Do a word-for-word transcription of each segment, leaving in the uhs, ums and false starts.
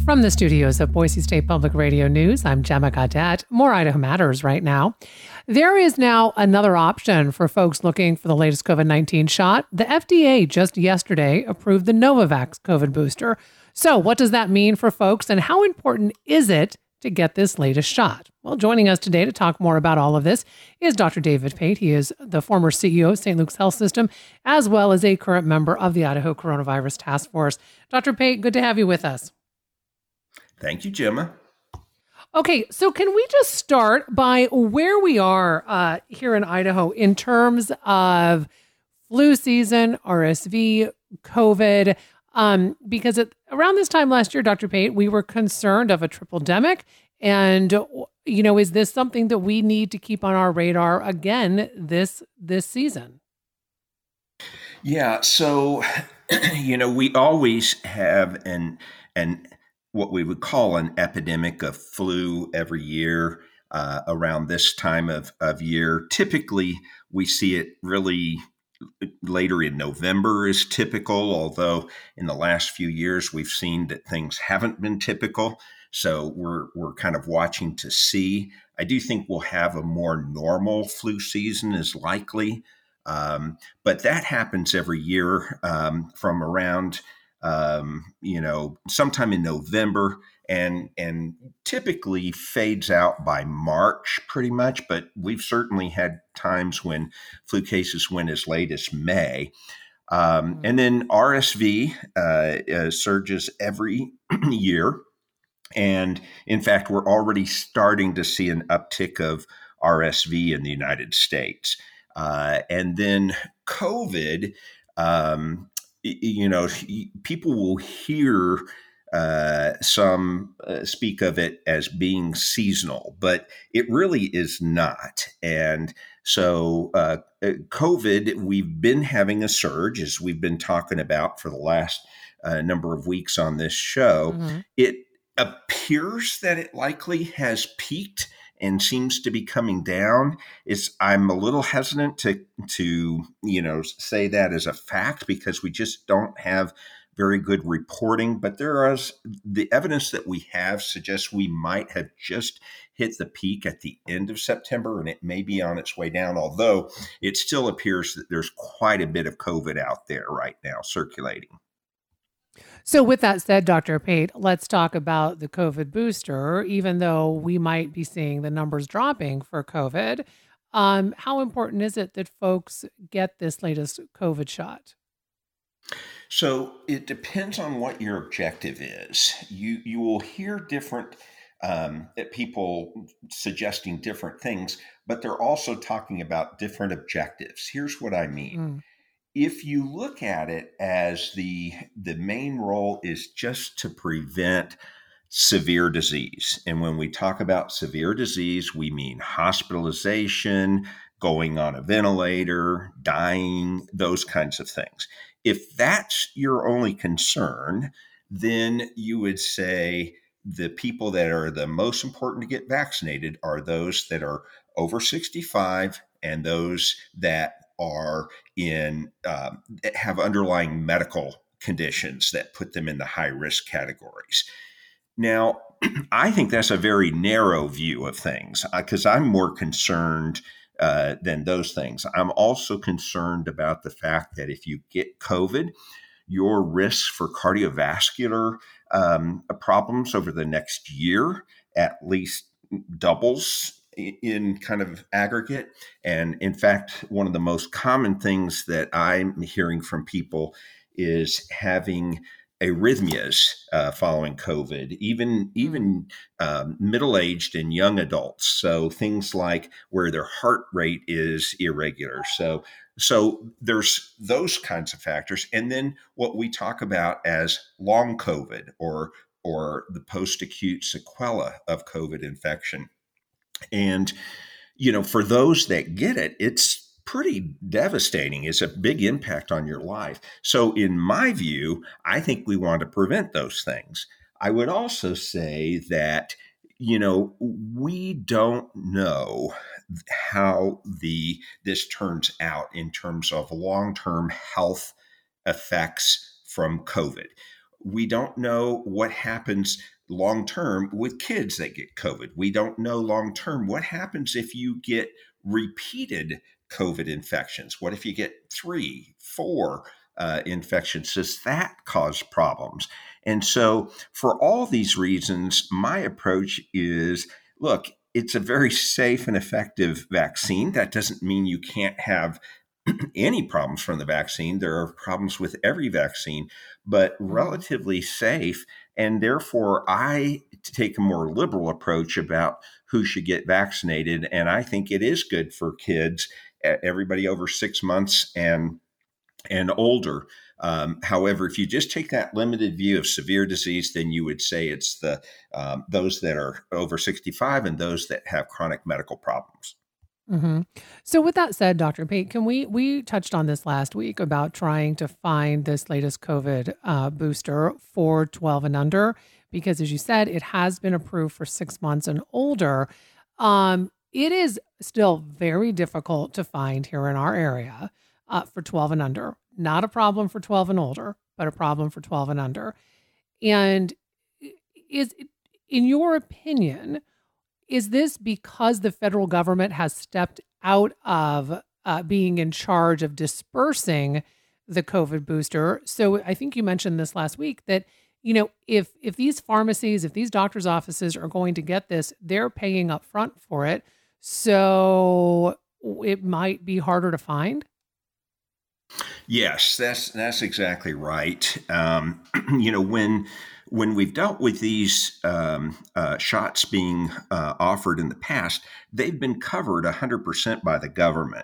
From the studios of Boise State Public Radio News, I'm Gemma Gaudette. More Idaho Matters right now. There is now another option for folks looking for the latest COVID nineteen shot. The F D A just yesterday approved the Novavax COVID booster. So what does that mean for folks, and how important is it to get this latest shot? Well, joining us today to talk more about all of this is Doctor David Pate. He is the former C E O of Saint Luke's Health System, as well as a current member of the Idaho Coronavirus Task Force. Doctor Pate, good to have you with us. Thank you, Gemma. Okay, so can we just start by where we are uh, here in Idaho in terms of flu season, R S V, COVID? Um, because at, around this time last year, Doctor Pate, we were concerned of a triple-demic. And, you know, is this something that we need to keep on our radar again this this season? Yeah, so, you know, we always have an an what we would call an epidemic of flu every year uh, around this time of, of year. Typically, we see it really later in November is typical, although in the last few years, we've seen that things haven't been typical. So we're we're kind of watching to see. I do think we'll have a more normal flu season is likely, um, but that happens every year um, from around Um, you know, sometime in November and and typically fades out by March pretty much, but we've certainly had times when flu cases went as late as May. Um, mm-hmm. And then R S V uh, uh, surges every year. And in fact, we're already starting to see an uptick of R S V in the United States. Uh, and then COVID, um, you know, people will hear uh, some uh, speak of it as being seasonal, but it really is not. And so uh, COVID, we've been having a surge, as we've been talking about for the last uh, number of weeks on this show. Mm-hmm. It appears that it likely has peaked and seems to be coming down. It's, I'm a little hesitant to, to, you know, say that as a fact because we just don't have very good reporting, but there is the evidence that we have suggests we might have just hit the peak at the end of September and it may be on its way down, although it still appears that there's quite a bit of COVID out there right now circulating. So with that said, Doctor Pate, let's talk about the COVID booster. Even though we might be seeing the numbers dropping for COVID, um, how important is it that folks get this latest COVID shot? So it depends on what your objective is. You you will hear different um, people suggesting different things, but they're also talking about different objectives. Here's what I mean. Mm. If you look at it as the the main role is just to prevent severe disease, and when we talk about severe disease, we mean hospitalization, going on a ventilator, dying, those kinds of things. If that's your only concern, then you would say the people that are the most important to get vaccinated are those that are over sixty-five and those that are in um, have underlying medical conditions that put them in the high risk categories. Now, I think that's a very narrow view of things because I'm more concerned uh, than those things. I'm also concerned about the fact that if you get COVID, your risks for cardiovascular um, problems over the next year at least doubles in kind of aggregate. And in fact, one of the most common things that I'm hearing from people is having arrhythmias uh, following COVID, even even um, middle-aged and young adults. So things like where their heart rate is irregular. So so there's those kinds of factors. And then what we talk about as long COVID or or the post-acute sequela of COVID infection. And, you know, for those that get it, it's pretty devastating. It's a big impact on your life. So in my view, I think we want to prevent those things. I would also say that, you know, we don't know how the this turns out in terms of long-term health effects from COVID. We don't know what happens long term with kids that get COVID. We don't know long term what happens if you get repeated COVID infections. What if you get three, four uh, infections? Does that cause problems? And so, for all these reasons, my approach is look, it's a very safe and effective vaccine. That doesn't mean you can't have any problems from the vaccine. There are problems with every vaccine, but relatively safe. And therefore, I take a more liberal approach about who should get vaccinated. And I think it is good for kids, everybody over six months and and older. Um, however, if you just take that limited view of severe disease, then you would say it's the um, those that are over sixty-five and those that have chronic medical problems. Mm-hmm. So with that said, Doctor Pate, can we, we touched on this last week about trying to find this latest COVID uh, booster for twelve and under, because as you said, it has been approved for six months and older. Um, it is still very difficult to find here in our area uh, for twelve and under. Not a problem for twelve and older, but a problem for twelve and under. And is, in your opinion, is this because the federal government has stepped out of uh, being in charge of dispersing the COVID booster? So I think you mentioned this last week that, you know, if if these pharmacies, if these doctors' offices are going to get this, they're paying up front for it. So it might be harder to find. Yes, that's that's exactly right. Um, you know, when when we've dealt with these um, uh, shots being uh, offered in the past, they've been covered one hundred percent by the government.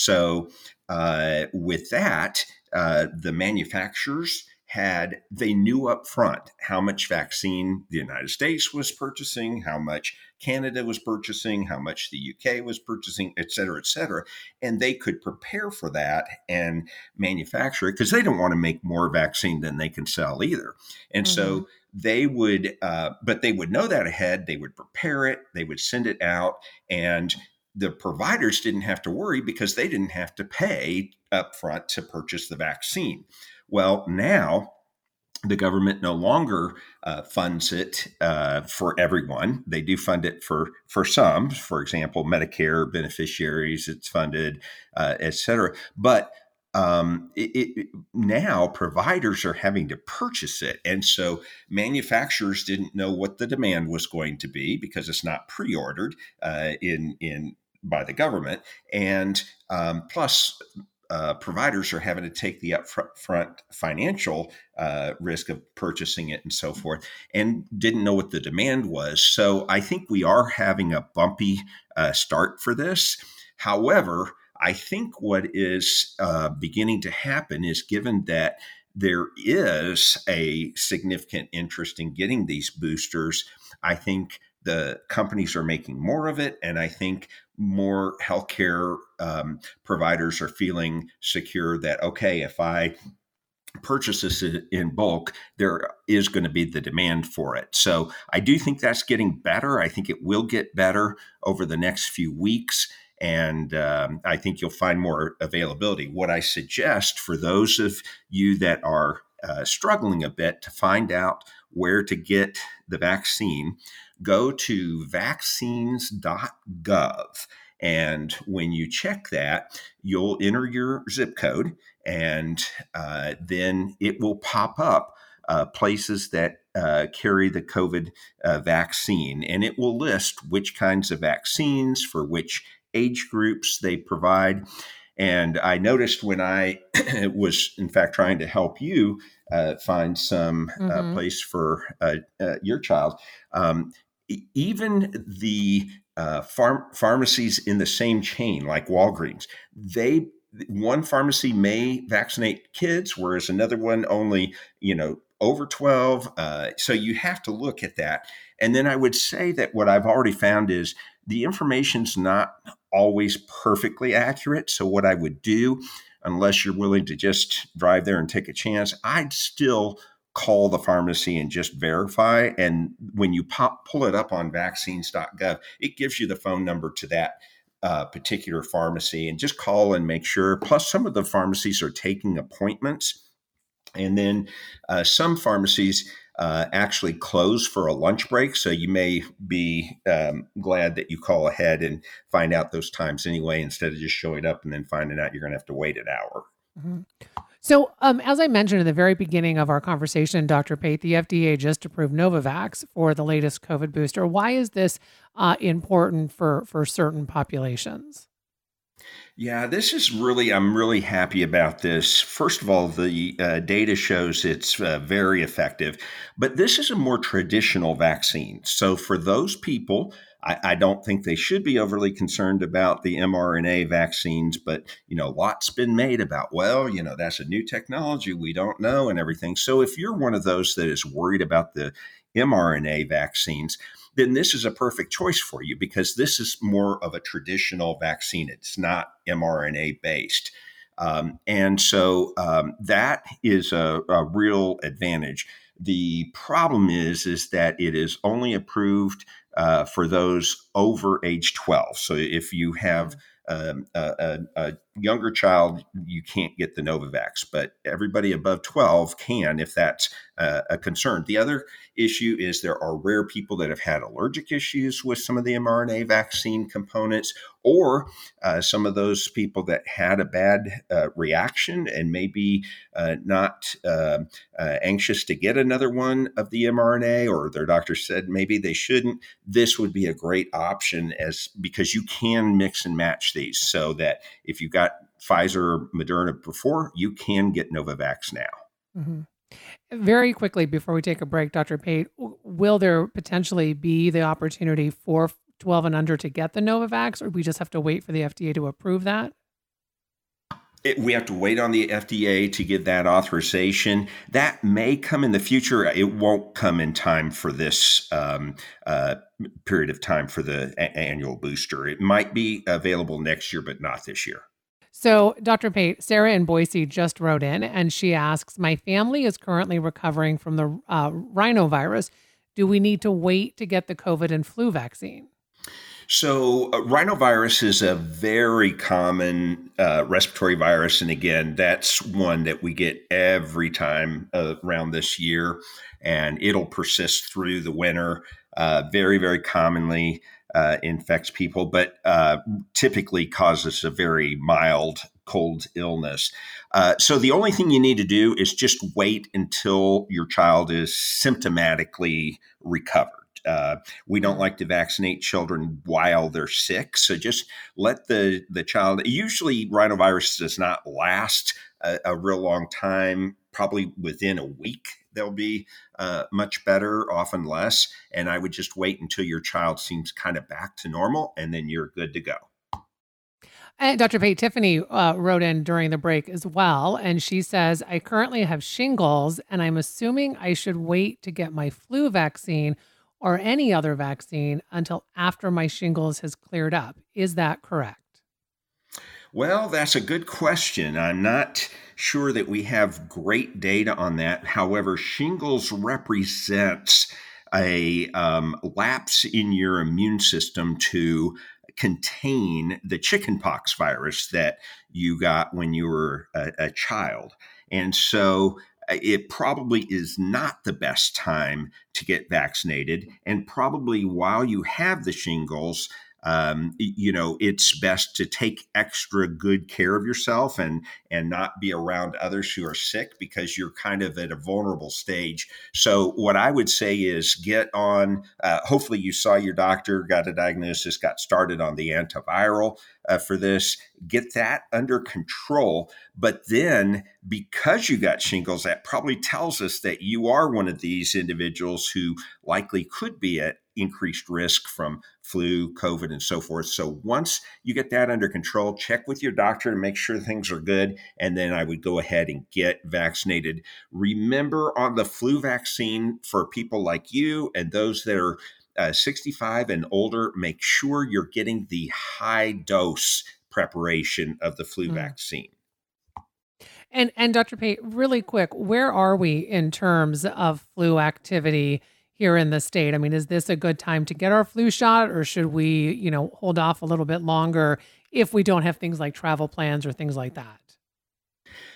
So uh, with that, uh, the manufacturers had, they knew up front how much vaccine the United States was purchasing, how much Canada was purchasing, how much the U K was purchasing, et cetera, et cetera. And they could prepare for that and manufacture it because they don't want to make more vaccine than they can sell either. And mm-hmm. so they would, uh, but they would know that ahead. They would prepare it, they would send it out, and the providers didn't have to worry because they didn't have to pay upfront to purchase the vaccine. Well, now the government no longer uh, funds it uh, for everyone. They do fund it for for some. For example, Medicare beneficiaries, it's funded, uh, et cetera. But um, it, it, now providers are having to purchase it. And so manufacturers didn't know what the demand was going to be because it's not pre-ordered uh, in in by the government. And um, plus, Uh, providers are having to take the upfront financial uh, risk of purchasing it and so forth, and didn't know what the demand was. So I think we are having a bumpy uh, start for this. However, I think what is uh, beginning to happen is, given that there is a significant interest in getting these boosters, I think the companies are making more of it, and I think more healthcare um, providers are feeling secure that, okay, if I purchase this in bulk, there is going to be the demand for it. So I do think that's getting better. I think it will get better over the next few weeks. And um, I think you'll find more availability. What I suggest for those of you that are uh, struggling a bit to find out where to get the vaccine, go to vaccines dot gov. And when you check that, you'll enter your zip code, and uh, then it will pop up uh, places that uh, carry the COVID uh, vaccine. And it will list which kinds of vaccines for which age groups they provide. And I noticed when I was, in fact, trying to help you uh, find some mm-hmm. uh, place for uh, uh, your child, um, e- even the uh, pharm- pharmacies in the same chain, like Walgreens, they one pharmacy may vaccinate kids, whereas another one only, you know, over twelve. Uh, so you have to look at that. And then I would say that what I've already found is the information's not always perfectly accurate. So what I would do, unless you're willing to just drive there and take a chance, I'd still call the pharmacy and just verify. And when you pop, pull it up on vaccines dot gov, it gives you the phone number to that uh, particular pharmacy, and just call and make sure. Plus, some of the pharmacies are taking appointments. And then uh, some pharmacies uh, actually close for a lunch break. So you may be um, glad that you call ahead and find out those times anyway, instead of just showing up and then finding out you're going to have to wait an hour. Mhm. So, um, as I mentioned in the very beginning of our conversation, Doctor Pate, the F D A just approved Novavax for the latest COVID booster. Why is this uh, important for for certain populations? Yeah, this is really, I'm really happy about this. First of all, the uh, data shows it's uh, very effective, but this is a more traditional vaccine. So for those people, I, I don't think they should be overly concerned about the mRNA vaccines, but, you know, lots been made about, well, you know, that's a new technology we don't know and everything. So if you're one of those that is worried about the mRNA vaccines, then this is a perfect choice for you because this is more of a traditional vaccine. It's not mRNA based. Um, and so um, that is a, a real advantage. The problem is, is that it is only approved uh, for those over age twelve. So if you have um, a, a, a younger child, you can't get the Novavax, but everybody above twelve can if that's uh, a concern. The other issue is there are rare people that have had allergic issues with some of the mRNA vaccine components, or uh, some of those people that had a bad uh, reaction and maybe uh, not uh, uh, anxious to get another one of the mRNA, or their doctor said maybe they shouldn't. This would be a great option as because you can mix and match these so that if you got Pfizer or Moderna before, you can get Novavax now. Mhm. Very quickly before we take a break, Doctor Pate, w- will there potentially be the opportunity for twelve and under to get the Novavax, or we just have to wait for the F D A to approve that? It, we have to wait on the F D A to give that authorization. That may come in the future. It won't come in time for this um, uh, period of time for the a- annual booster. It might be available next year, but not this year. So, Doctor Pate, Sarah in Boise just wrote in and she asks, my family is currently recovering from the uh, rhinovirus. Do we need to wait to get the COVID and flu vaccine? So, uh, rhinovirus is a very common uh, respiratory virus. And again, that's one that we get every time uh, around this year, and it'll persist through the winter. Uh, very, very commonly uh, infects people, but uh, typically causes a very mild cold illness. Uh, so, the only thing you need to do is just wait until your child is symptomatically recovered. Uh, we don't like to vaccinate children while they're sick. So just let the, the child, usually rhinovirus does not last a, a real long time, probably within a week. They'll be uh, much better, often less. And I would just wait until your child seems kind of back to normal, and then you're good to go. And Doctor Pate, Tiffany uh, wrote in during the break as well. And she says, I currently have shingles, and I'm assuming I should wait to get my flu vaccine or any other vaccine until after my shingles has cleared up. Is that correct? Well, that's a good question. I'm not sure that we have great data on that. However, shingles represents a um, lapse in your immune system to contain the chickenpox virus that you got when you were a, a child. And so uh, it probably is not the best time to get vaccinated. And probably while you have the shingles, um, you know, it's best to take extra good care of yourself and and not be around others who are sick because you're kind of at a vulnerable stage. So what I would say is get on, uh, hopefully you saw your doctor, got a diagnosis, got started on the antiviral uh, for this, get that under control. But then because you got shingles, that probably tells us that you are one of these individuals who likely could be at increased risk from flu, COVID, and so forth. So once you get that under control, check with your doctor to make sure things are good. And then I would go ahead and get vaccinated. Remember, on the flu vaccine, for people like you and those that are uh, sixty-five and older, make sure you're getting the high dose preparation of the flu Mm. vaccine. And and Doctor Pate, really quick, where are we in terms of flu activity here in the state? I mean, is this a good time to get our flu shot, or should we, you know, hold off a little bit longer if we don't have things like travel plans or things like that?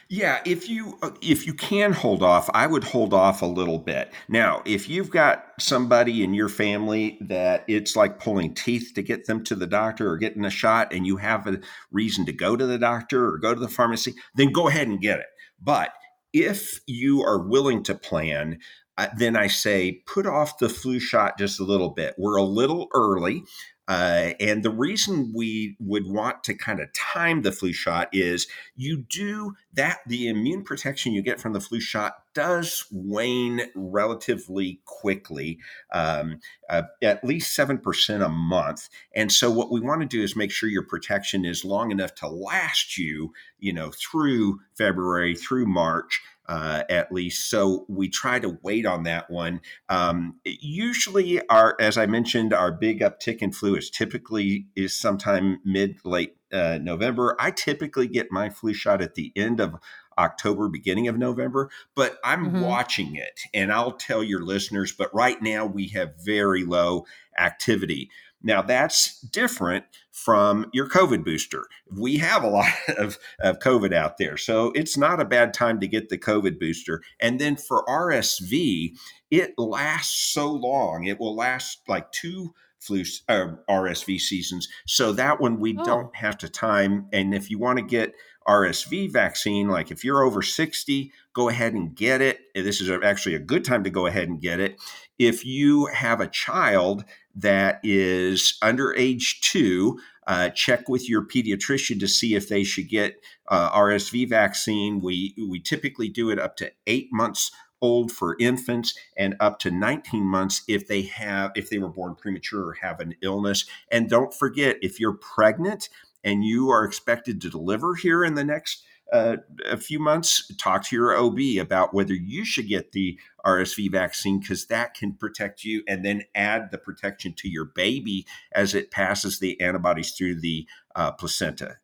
Yeah, if you if you can hold off, I would hold off a little bit. Now, if you've got somebody in your family that it's like pulling teeth to get them to the doctor or getting a shot, and you have a reason to go to the doctor or go to the pharmacy, then go ahead and get it. But if you are willing to plan, uh, then I say put off the flu shot just a little bit. We're a little early. Uh, and the reason we would want to kind of time the flu shot is you do that, the immune protection you get from the flu shot does wane relatively quickly, um, uh, at least seven percent a month. And so what we want to do is make sure your protection is long enough to last you, you know, through February, through March. Uh, at least. So we try to wait on that one. Um, usually our, as I mentioned, our big uptick in flu is typically is sometime mid, late uh, November. I typically get my flu shot at the end of October, beginning of November, but I'm mm-hmm. watching it and I'll tell your listeners, but right now we have very low activity. Now, that's different from your COVID booster. We have a lot of, of COVID out there, so it's not a bad time to get the COVID booster. And then for R S V, it lasts so long. It will last like two flu uh, R S V seasons. So that one we oh. don't have to time. And if you want to get R S V vaccine, like if you're over sixty, go ahead and get it. This is actually a good time to go ahead and get it. If you have a child that is under age two, uh, check with your pediatrician to see if they should get uh, R S V vaccine. We we typically do it up to eight months old for infants and up to nineteen months if they have if they were born premature or have an illness. And don't forget, if you're pregnant and you are expected to deliver here in the next uh, a few months, talk to your O B about whether you should get the R S V vaccine, because that can protect you and then add the protection to your baby as it passes the antibodies through the uh, placenta.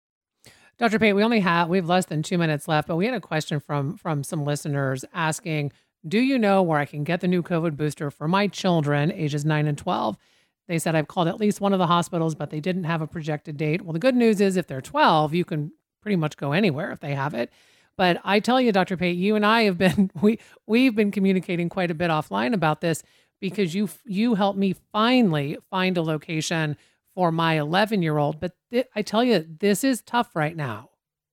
Doctor Pate, we only have, we have less than two minutes left, but we had a question from, from some listeners asking, do you know where I can get the new COVID booster for my children, ages nine and twelve? They said, I've called at least one of the hospitals, but they didn't have a projected date. Well, the good news is if they're twelve, you can pretty much go anywhere if they have it. But I tell you, Doctor Pate, you and I have been, we, we've been communicating quite a bit offline about this because you, you helped me finally find a location for my eleven-year-old. But th- I tell you, this is tough right now.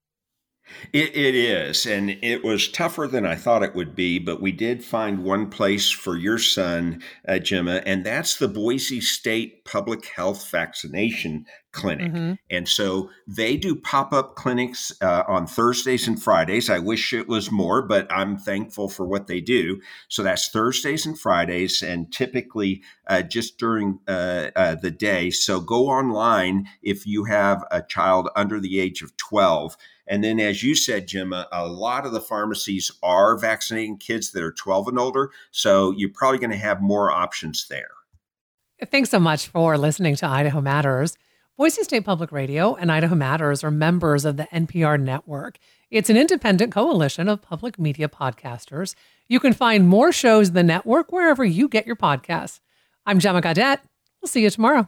It, it is, and it was tougher than I thought it would be, but we did find one place for your son, uh, Gemma, and that's the Boise State Public Health Vaccination Clinic. Mm-hmm. And so they do pop-up clinics uh, on Thursdays and Fridays. I wish it was more, but I'm thankful for what they do. So that's Thursdays and Fridays, and typically uh, just during uh, uh, the day. So go online if you have a child under the age of twelve. And then, as you said, Gemma, a lot of the pharmacies are vaccinating kids that are twelve and older. So you're probably going to have more options there. Thanks so much for listening to Idaho Matters. Boise State Public Radio and Idaho Matters are members of the N P R network. It's an independent coalition of public media podcasters. You can find more shows in the network wherever you get your podcasts. I'm Gemma Gaudette. We'll see you tomorrow.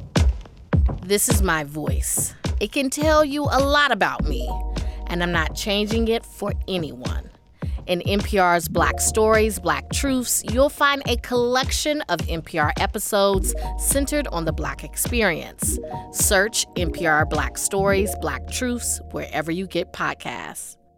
This is my voice. It can tell you a lot about me, and I'm not changing it for anyone. In N P R's Black Stories, Black Truths, you'll find a collection of N P R episodes centered on the Black experience. Search N P R Black Stories, Black Truths wherever you get podcasts.